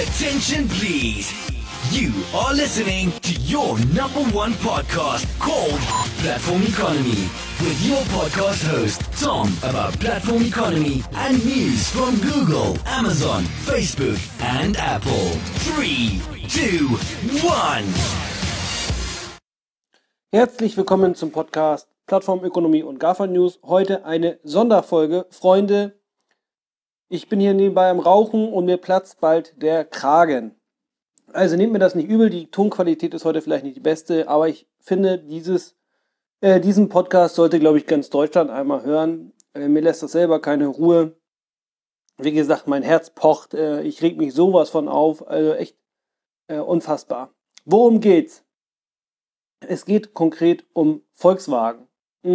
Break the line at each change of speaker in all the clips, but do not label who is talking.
Attention please. You are listening to your number one podcast called Platform Economy with your podcast host Tom about platform economy and news from Google, Amazon, Facebook and Apple. 3, 2, 1.
Herzlich willkommen zum Podcast Plattformökonomie und GAFA News. Heute eine Sonderfolge. Freunde, ich bin hier nebenbei am Rauchen und mir platzt bald der Kragen. Also nehmt mir das nicht übel, die Tonqualität ist heute vielleicht nicht die beste, aber ich finde, diesen Podcast sollte, glaube ich, ganz Deutschland einmal hören. Mir lässt das selber keine Ruhe. Wie gesagt, mein Herz pocht, ich reg mich sowas von auf, also echt unfassbar. Worum geht's? Es geht konkret um Volkswagen.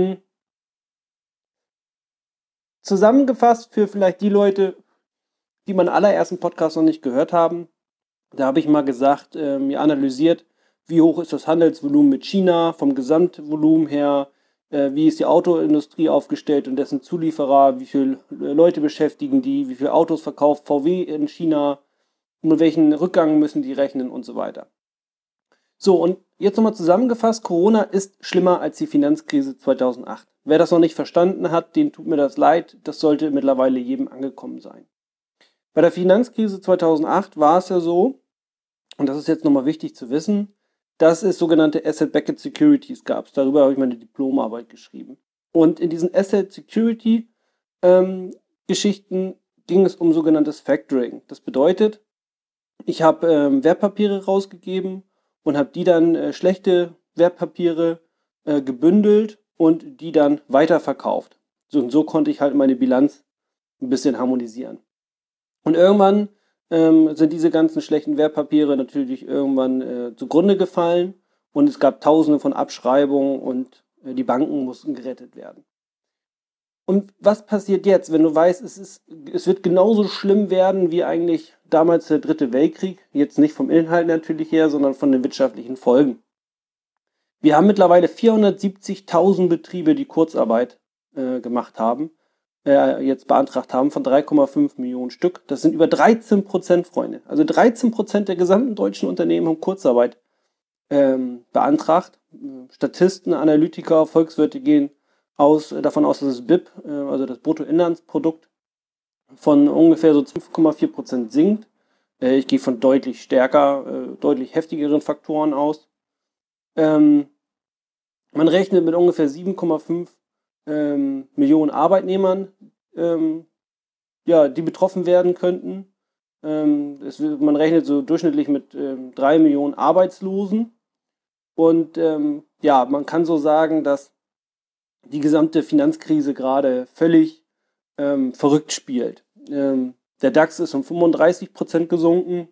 Zusammengefasst für vielleicht die Leute, die meinen allerersten Podcast noch nicht gehört haben, da habe ich mal gesagt, mir analysiert, wie hoch ist das Handelsvolumen mit China vom Gesamtvolumen her, wie ist die Autoindustrie aufgestellt und dessen Zulieferer, wie viele Leute beschäftigen die, wie viele Autos verkauft VW in China, mit welchen Rückgang müssen die rechnen und so weiter. So, und jetzt nochmal zusammengefasst, Corona ist schlimmer als die Finanzkrise 2008. Wer das noch nicht verstanden hat, den tut mir das leid, das sollte mittlerweile jedem angekommen sein. Bei der Finanzkrise 2008 war es ja so, und das ist jetzt nochmal wichtig zu wissen, dass es sogenannte Asset-Backed Securities gab. Darüber habe ich meine Diplomarbeit geschrieben. Und in diesen Asset-Security-Geschichten ging es um sogenanntes Factoring. Das bedeutet, ich habe Wertpapiere rausgegeben und habe die dann schlechte Wertpapiere gebündelt und die dann weiterverkauft. So konnte ich halt meine Bilanz ein bisschen harmonisieren. Und irgendwann sind diese ganzen schlechten Wertpapiere natürlich irgendwann zugrunde gefallen und es gab Tausende von Abschreibungen und die Banken mussten gerettet werden. Und was passiert jetzt, wenn du weißt, es wird genauso schlimm werden wie eigentlich damals der Dritte Weltkrieg, jetzt nicht vom Inhalt natürlich her, sondern von den wirtschaftlichen Folgen. Wir haben mittlerweile 470.000 Betriebe, die Kurzarbeit gemacht haben, jetzt beantragt haben, von 3,5 Millionen Stück. Das sind über 13%, Freunde. Also 13% der gesamten deutschen Unternehmen haben Kurzarbeit beantragt. Statisten, Analytiker, Volkswirte gehen davon aus, dass das BIP, also das Bruttoinlandsprodukt, von ungefähr so 5,4% sinkt. Ich gehe von deutlich stärker, deutlich heftigeren Faktoren aus. Man rechnet mit ungefähr 7,5 Millionen Arbeitnehmern, die betroffen werden könnten. Man rechnet so durchschnittlich mit 3 Millionen Arbeitslosen. Und man kann so sagen, dass die gesamte Finanzkrise gerade völlig verrückt spielt. Der DAX ist um 35% gesunken.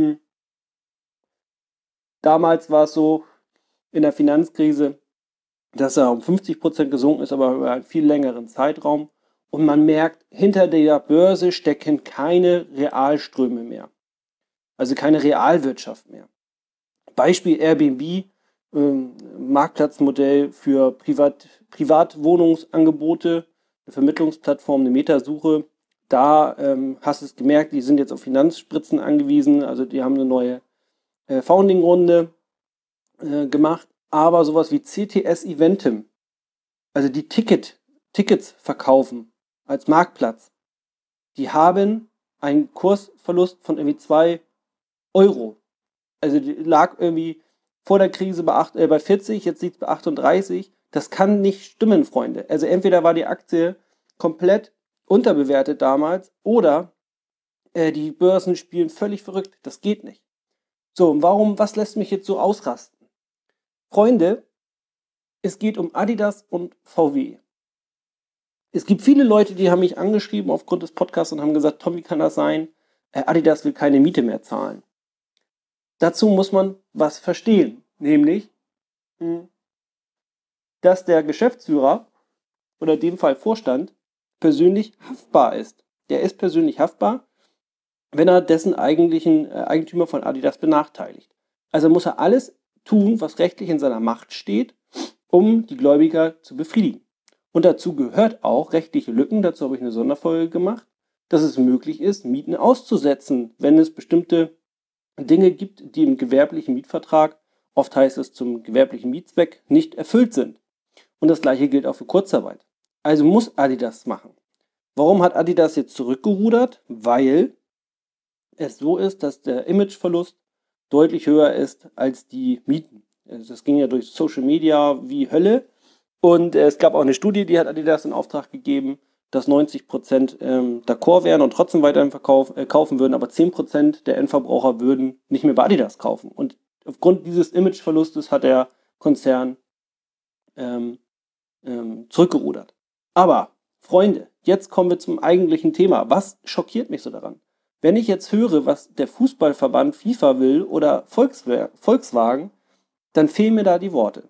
Damals war es so in der Finanzkrise, dass er um 50% gesunken ist, aber über einen viel längeren Zeitraum. Und man merkt, hinter der Börse stecken keine Realströme mehr. Also keine Realwirtschaft mehr. Beispiel Airbnb, Marktplatzmodell für Privatwohnungsangebote, eine Vermittlungsplattform, eine Metasuche. Da hast du es gemerkt, die sind jetzt auf Finanzspritzen angewiesen, also die haben eine neue Founding-Runde gemacht. Aber sowas wie CTS Eventim, also die Tickets verkaufen als Marktplatz, die haben einen Kursverlust von irgendwie 2 Euro. Also die lag irgendwie vor der Krise bei 40, jetzt liegt es bei 38. Das kann nicht stimmen, Freunde. Also entweder war die Aktie komplett unterbewertet damals oder die Börsen spielen völlig verrückt. Das geht nicht. So, und was lässt mich jetzt so ausrasten? Freunde, es geht um Adidas und VW. Es gibt viele Leute, die haben mich angeschrieben aufgrund des Podcasts und haben gesagt, Tom, wie kann das sein? Adidas will keine Miete mehr zahlen. Dazu muss man was verstehen, nämlich, dass der Geschäftsführer, oder in dem Fall Vorstand, persönlich haftbar ist. Der ist persönlich haftbar, wenn er dessen eigentlichen Eigentümer von Adidas benachteiligt. Also muss er alles tun, was rechtlich in seiner Macht steht, um die Gläubiger zu befriedigen. Und dazu gehört auch rechtliche Lücken, dazu habe ich eine Sonderfolge gemacht, dass es möglich ist, Mieten auszusetzen, wenn es bestimmte Dinge gibt, die im gewerblichen Mietvertrag, oft heißt es zum gewerblichen Mietzweck, nicht erfüllt sind. Und das gleiche gilt auch für Kurzarbeit. Also muss Adidas machen. Warum hat Adidas jetzt zurückgerudert? Weil es so ist, dass der Imageverlust deutlich höher ist als die Mieten. Das ging ja durch Social Media wie Hölle. Und es gab auch eine Studie, die hat Adidas in Auftrag gegeben, dass 90% d'accord wären und trotzdem weiterhin kaufen würden, aber 10% der Endverbraucher würden nicht mehr bei Adidas kaufen. Und aufgrund dieses Imageverlustes hat der Konzern zurückgerudert. Aber, Freunde, jetzt kommen wir zum eigentlichen Thema. Was schockiert mich so daran? Wenn ich jetzt höre, was der Fußballverband FIFA will oder Volkswagen, dann fehlen mir da die Worte.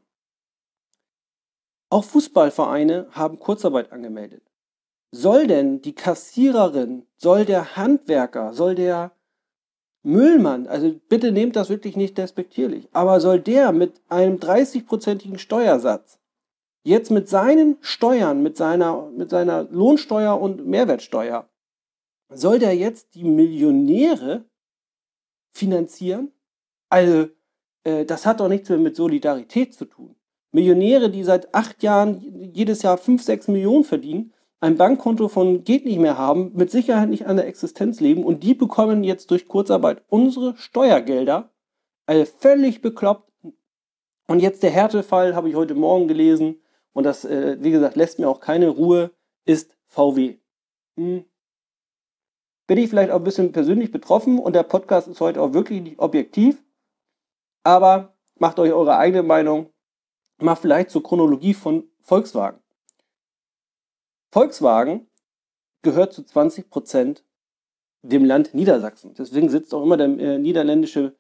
Auch Fußballvereine haben Kurzarbeit angemeldet. Soll denn die Kassiererin, soll der Handwerker, soll der Müllmann, also bitte nehmt das wirklich nicht despektierlich, aber soll der mit einem 30-prozentigen Steuersatz jetzt mit seinen Steuern, mit seiner Lohnsteuer und Mehrwertsteuer, soll der jetzt die Millionäre finanzieren? Also, das hat doch nichts mehr mit Solidarität zu tun. Millionäre, die seit 8 Jahren jedes Jahr 5, 6 Millionen verdienen, ein Bankkonto von geht nicht mehr haben, mit Sicherheit nicht an der Existenz leben und die bekommen jetzt durch Kurzarbeit unsere Steuergelder, also völlig bekloppt. Und jetzt der Härtefall, habe ich heute Morgen gelesen und das, wie gesagt, lässt mir auch keine Ruhe, ist VW. Bin ich vielleicht auch ein bisschen persönlich betroffen und der Podcast ist heute auch wirklich nicht objektiv, aber macht euch eure eigene Meinung, macht vielleicht zur Chronologie von Volkswagen. Volkswagen gehört zu 20% dem Land Niedersachsen. Deswegen sitzt auch immer der niederländische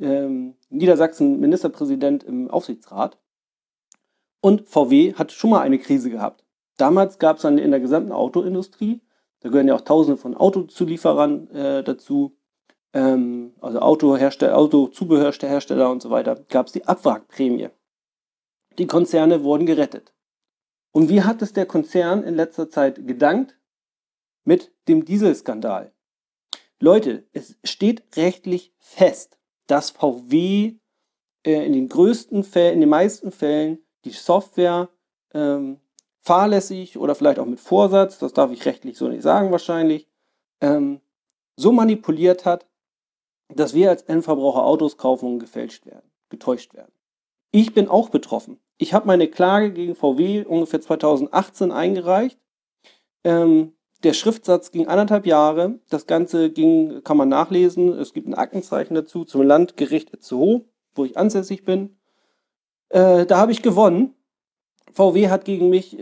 Niedersachsen-Ministerpräsident im Aufsichtsrat. Und VW hat schon mal eine Krise gehabt. Damals gab es dann in der gesamten Autoindustrie, da gehören ja auch Tausende von Autozulieferern dazu, also Autozubehörhersteller und so weiter, gab es die Abwrackprämie. Die Konzerne wurden gerettet. Und wie hat es der Konzern in letzter Zeit gedankt? Mit dem Dieselskandal. Leute, es steht rechtlich fest, dass VW in den meisten Fällen die Software fahrlässig oder vielleicht auch mit Vorsatz, das darf ich rechtlich so nicht sagen wahrscheinlich, so manipuliert hat, dass wir als Endverbraucher Autos kaufen und getäuscht werden. Ich bin auch betroffen. Ich habe meine Klage gegen VW ungefähr 2018 eingereicht. Der Schriftsatz ging 1,5 Jahre. Das Ganze kann man nachlesen. Es gibt ein Aktenzeichen dazu zum Landgericht Itzehoe, wo ich ansässig bin. Da habe ich gewonnen. VW hat gegen mich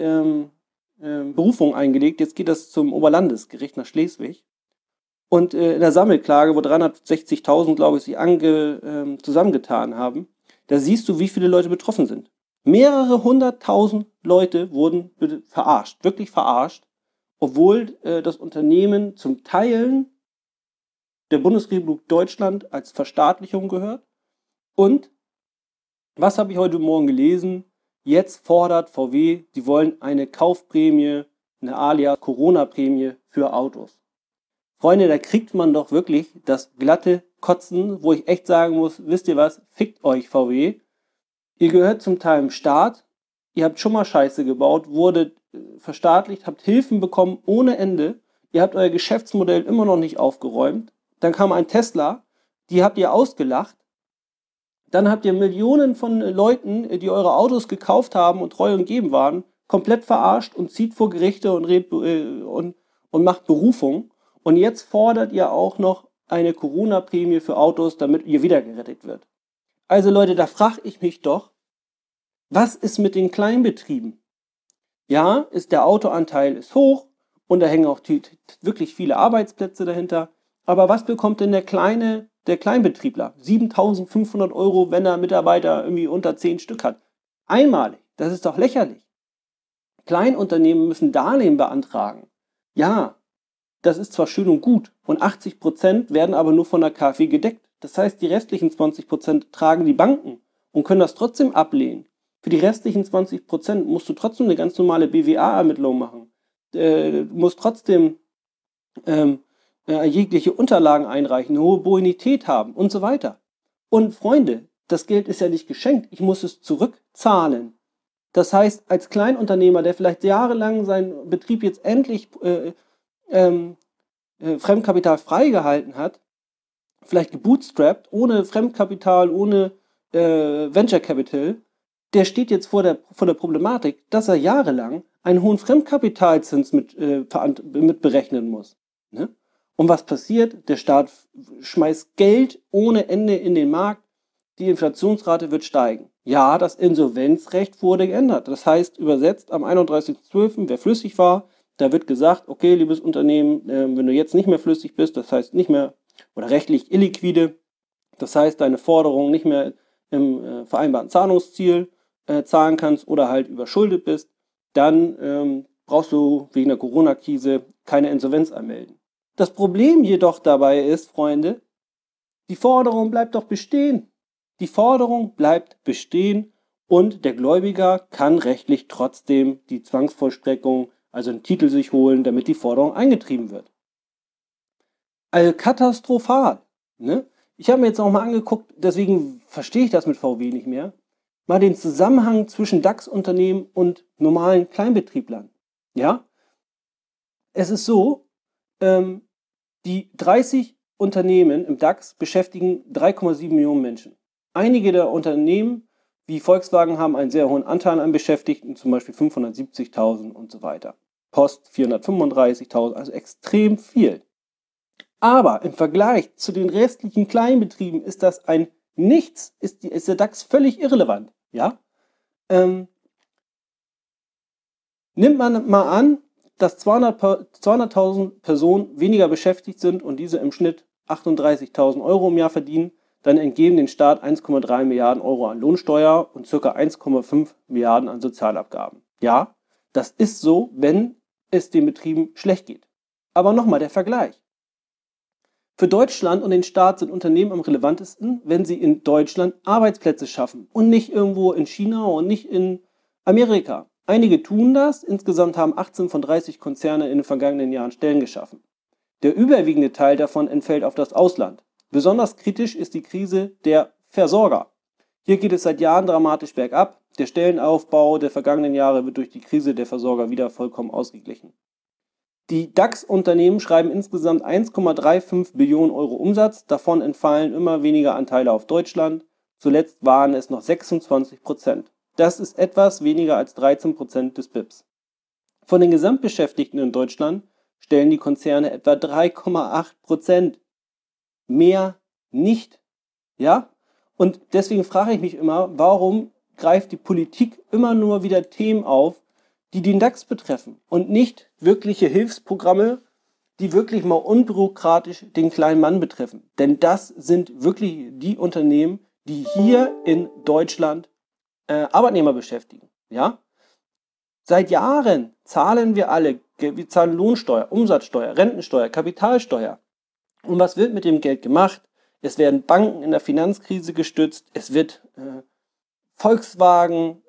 Berufung eingelegt. Jetzt geht das zum Oberlandesgericht nach Schleswig. Und in der Sammelklage, wo 360.000, glaube ich, sich zusammengetan haben, da siehst du, wie viele Leute betroffen sind. Mehrere 100.000 Leute wurden verarscht, wirklich verarscht, obwohl das Unternehmen zum Teilen der Bundesrepublik Deutschland als Verstaatlichung gehört. Und, was habe ich heute Morgen gelesen? Jetzt fordert VW, sie wollen eine Kaufprämie, eine alias Corona-Prämie für Autos. Freunde, da kriegt man doch wirklich das glatte Kotzen, wo ich echt sagen muss, wisst ihr was, fickt euch VW. Ihr gehört zum Teil im Staat, ihr habt schon mal Scheiße gebaut, wurdet verstaatlicht, habt Hilfen bekommen ohne Ende, ihr habt euer Geschäftsmodell immer noch nicht aufgeräumt, dann kam ein Tesla, die habt ihr ausgelacht, dann habt ihr Millionen von Leuten, die eure Autos gekauft haben und treu und geben waren, komplett verarscht und zieht vor Gerichte und macht Berufung. Und jetzt fordert ihr auch noch eine Corona-Prämie für Autos, damit ihr wieder gerettet wird. Also Leute, da frage ich mich doch, was ist mit den Kleinbetrieben? Ja, der Autoanteil ist hoch und da hängen auch wirklich viele Arbeitsplätze dahinter. Aber was bekommt denn der Kleinbetriebler? 7.500 €, wenn er Mitarbeiter irgendwie unter 10 Stück hat. Einmalig, das ist doch lächerlich. Kleinunternehmen müssen Darlehen beantragen. Ja, das ist zwar schön und gut und 80% werden aber nur von der KfW gedeckt. Das heißt, die restlichen 20% tragen die Banken und können das trotzdem ablehnen. Für die restlichen 20% musst du trotzdem eine ganz normale BWA-Ermittlung machen. Du musst trotzdem jegliche Unterlagen einreichen, eine hohe Bonität haben und so weiter. Und Freunde, das Geld ist ja nicht geschenkt, ich muss es zurückzahlen. Das heißt, als Kleinunternehmer, der vielleicht jahrelang seinen Betrieb jetzt endlich Fremdkapital freigehalten hat, vielleicht gebootstrapped, ohne Fremdkapital, ohne Venture Capital, der steht jetzt vor der Problematik, dass er jahrelang einen hohen Fremdkapitalzins mit berechnen muss. Ne? Und was passiert? Der Staat schmeißt Geld ohne Ende in den Markt, die Inflationsrate wird steigen. Ja, das Insolvenzrecht wurde geändert. Das heißt, übersetzt am 31.12., wer flüssig war, da wird gesagt, okay, liebes Unternehmen, wenn du jetzt nicht mehr flüssig bist, das heißt nicht mehr oder rechtlich illiquide, das heißt deine Forderung nicht mehr im vereinbarten Zahlungsziel zahlen kannst oder halt überschuldet bist, dann brauchst du wegen der Corona-Krise keine Insolvenz anmelden. Das Problem jedoch dabei ist, Freunde, die Forderung bleibt doch bestehen. Die Forderung bleibt bestehen und der Gläubiger kann rechtlich trotzdem die Zwangsvollstreckung, also einen Titel sich holen, damit die Forderung eingetrieben wird. Also katastrophal. Ne? Ich habe mir jetzt auch mal angeguckt, deswegen verstehe ich das mit VW nicht mehr, mal den Zusammenhang zwischen DAX-Unternehmen und normalen Kleinbetrieblern. Ja? Es ist so, die 30 Unternehmen im DAX beschäftigen 3,7 Millionen Menschen. Einige der Unternehmen, wie Volkswagen, haben einen sehr hohen Anteil an Beschäftigten, zum Beispiel 570.000 und so weiter. Post 435.000, also extrem viel. Aber im Vergleich zu den restlichen Kleinbetrieben ist das ein Nichts, ist der DAX völlig irrelevant. Ja? Nimmt man mal an, dass 200.000 Personen weniger beschäftigt sind und diese im Schnitt 38.000 Euro im Jahr verdienen, dann entgeben den Staat 1,3 Milliarden Euro an Lohnsteuer und ca. 1,5 Milliarden an Sozialabgaben. Ja, das ist so, wenn es den Betrieben schlecht geht. Aber nochmal der Vergleich. Für Deutschland und den Staat sind Unternehmen am relevantesten, wenn sie in Deutschland Arbeitsplätze schaffen und nicht irgendwo in China und nicht in Amerika. Einige tun das, insgesamt haben 18 von 30 Konzerne in den vergangenen Jahren Stellen geschaffen. Der überwiegende Teil davon entfällt auf das Ausland. Besonders kritisch ist die Krise der Versorger. Hier geht es seit Jahren dramatisch bergab. Der Stellenaufbau der vergangenen Jahre wird durch die Krise der Versorger wieder vollkommen ausgeglichen. Die DAX-Unternehmen schreiben insgesamt 1,35 Billionen Euro Umsatz, davon entfallen immer weniger Anteile auf Deutschland. Zuletzt waren es noch 26%. Das ist etwas weniger als 13% des BIPs. Von den Gesamtbeschäftigten in Deutschland stellen die Konzerne etwa 3,8%. Mehr nicht. Ja? Und deswegen frage ich mich immer, warum greift die Politik immer nur wieder Themen auf, die den DAX betreffen und nicht wirkliche Hilfsprogramme, die wirklich mal unbürokratisch den kleinen Mann betreffen. Denn das sind wirklich die Unternehmen, die hier in Deutschland Arbeitnehmer beschäftigen. Ja? Seit Jahren zahlen wir alle, wir zahlen Lohnsteuer, Umsatzsteuer, Rentensteuer, Kapitalsteuer. Und was wird mit dem Geld gemacht? Es werden Banken in der Finanzkrise gestützt, es wird Volkswagen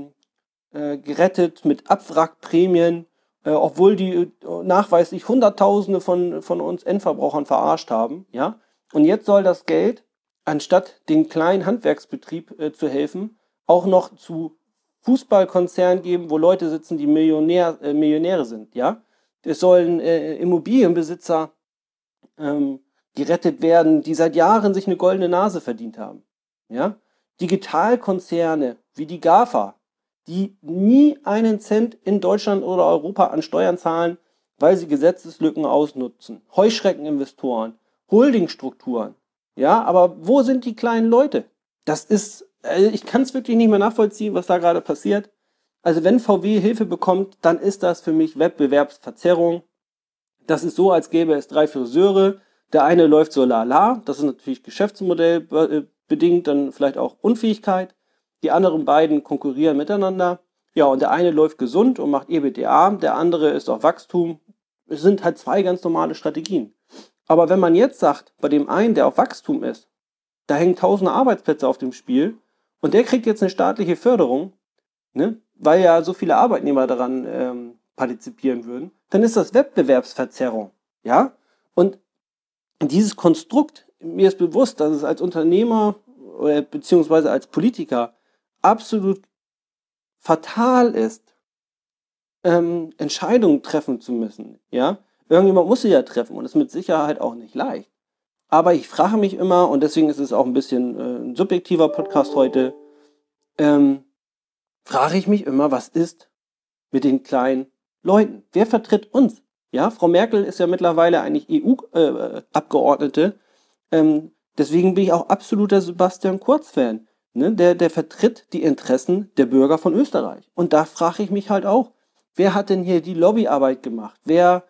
gerettet mit Abwrackprämien, obwohl die nachweislich Hunderttausende von uns Endverbrauchern verarscht haben. Ja? Und jetzt soll das Geld, anstatt den kleinen Handwerksbetrieb zu helfen, auch noch zu Fußballkonzernen geben, wo Leute sitzen, die Millionäre sind. Ja? Es sollen Immobilienbesitzer gerettet werden, die seit Jahren sich eine goldene Nase verdient haben. Ja? Digitalkonzerne wie die GAFA, die nie einen Cent in Deutschland oder Europa an Steuern zahlen, weil sie Gesetzeslücken ausnutzen. Heuschreckeninvestoren, Holdingstrukturen. Ja, aber wo sind die kleinen Leute? Das ist, ich kann es wirklich nicht mehr nachvollziehen, was da gerade passiert. Also wenn VW Hilfe bekommt, dann ist das für mich Wettbewerbsverzerrung. Das ist so, als gäbe es 3 Friseure. Der eine läuft so lala, das ist natürlich geschäftsmodellbedingt, dann vielleicht auch Unfähigkeit. Die anderen beiden konkurrieren miteinander. Ja, und der eine läuft gesund und macht EBITDA, der andere ist auf Wachstum. Es sind halt 2 ganz normale Strategien. Aber wenn man jetzt sagt, bei dem einen, der auf Wachstum ist, da hängen tausende Arbeitsplätze auf dem Spiel und der kriegt jetzt eine staatliche Förderung, ne, weil ja so viele Arbeitnehmer daran partizipieren würden, dann ist das Wettbewerbsverzerrung. Ja? Und dieses Konstrukt, mir ist bewusst, dass es als Unternehmer oder beziehungsweise als Politiker absolut fatal ist, Entscheidungen treffen zu müssen. Ja? Irgendjemand muss sie ja treffen und das ist mit Sicherheit auch nicht leicht. Aber ich frage mich immer, und deswegen ist es auch ein bisschen ein subjektiver Podcast heute, frage ich mich immer, was ist mit den kleinen Leuten? Wer vertritt uns? Ja, Frau Merkel ist ja mittlerweile eigentlich EU-Abgeordnete. Deswegen bin ich auch absoluter Sebastian Kurz-Fan. Ne? Der vertritt die Interessen der Bürger von Österreich. Und da frage ich mich halt auch, wer hat denn hier die Lobbyarbeit gemacht? Da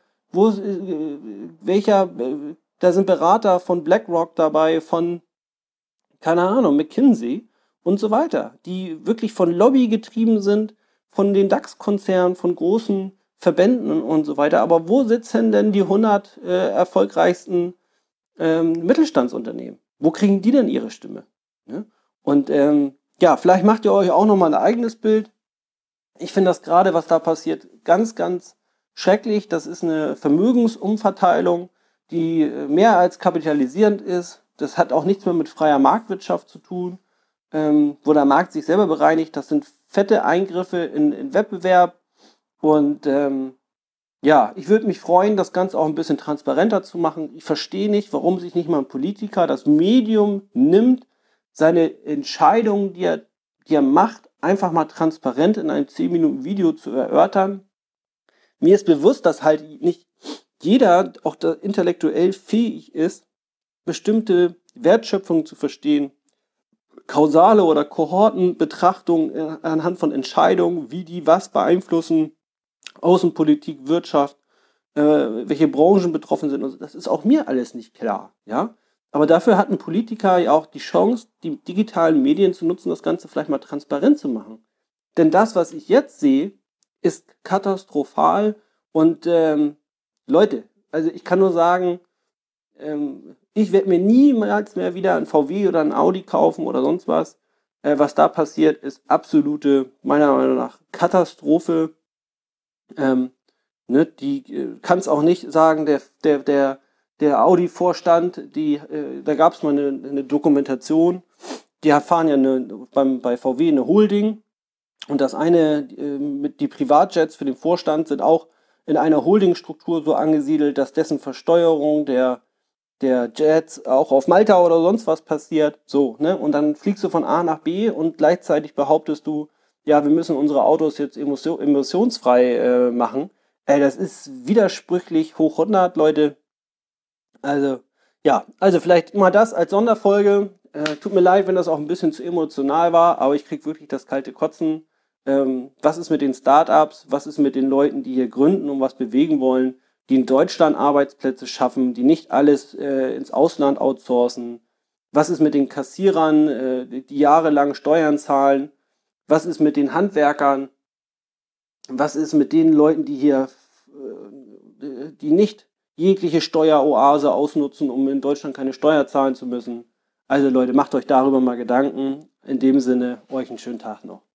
sind Berater von BlackRock dabei, von, keine Ahnung, McKinsey und so weiter, die wirklich von Lobby getrieben sind, von den DAX-Konzernen, von großen Verbänden und so weiter. Aber wo sitzen denn die 100 erfolgreichsten Mittelstandsunternehmen? Wo kriegen die denn ihre Stimme? Ne? Und vielleicht macht ihr euch auch nochmal ein eigenes Bild. Ich finde das gerade, was da passiert, ganz, ganz schrecklich. Das ist eine Vermögensumverteilung, die mehr als kapitalisierend ist. Das hat auch nichts mehr mit freier Marktwirtschaft zu tun, wo der Markt sich selber bereinigt. Das sind fette Eingriffe in Wettbewerb. Und ich würde mich freuen, das Ganze auch ein bisschen transparenter zu machen. Ich verstehe nicht, warum sich nicht mal ein Politiker das Medium nimmt, seine Entscheidungen, die er macht, einfach mal transparent in einem 10-Minuten-Video zu erörtern. Mir ist bewusst, dass halt nicht jeder auch da intellektuell fähig ist, bestimmte Wertschöpfungen zu verstehen, kausale oder Kohortenbetrachtungen anhand von Entscheidungen, wie die was beeinflussen, Außenpolitik, Wirtschaft, welche Branchen betroffen sind. Und das ist auch mir alles nicht klar, ja. Aber dafür hat ein Politiker ja auch die Chance, die digitalen Medien zu nutzen, das Ganze vielleicht mal transparent zu machen. Denn das, was ich jetzt sehe, ist katastrophal. Und Leute, also ich kann nur sagen, ich werde mir niemals mehr wieder ein VW oder ein Audi kaufen oder sonst was. Was da passiert, ist absolute, meiner Meinung nach, Katastrophe. Die kann es auch nicht sagen, der Audi-Vorstand, da gab es mal eine Dokumentation, die fahren ja bei VW eine Holding und das eine, die Privatjets für den Vorstand sind auch in einer Holdingstruktur so angesiedelt, dass dessen Versteuerung der Jets auch auf Malta oder sonst was passiert, so, ne? Und dann fliegst du von A nach B und gleichzeitig behauptest du, ja, wir müssen unsere Autos jetzt emissionsfrei machen. Das ist widersprüchlich hoch 100, Leute. Also vielleicht mal das als Sonderfolge. Tut mir leid, wenn das auch ein bisschen zu emotional war, aber ich krieg wirklich das kalte Kotzen. Was ist mit den Startups? Was ist mit den Leuten, die hier gründen und was bewegen wollen, die in Deutschland Arbeitsplätze schaffen, die nicht alles ins Ausland outsourcen? Was ist mit den Kassierern, die jahrelang Steuern zahlen? Was ist mit den Handwerkern? Was ist mit den Leuten, die hier, die nicht jegliche Steueroase ausnutzen, um in Deutschland keine Steuer zahlen zu müssen? Also Leute, macht euch darüber mal Gedanken. In dem Sinne, euch einen schönen Tag noch.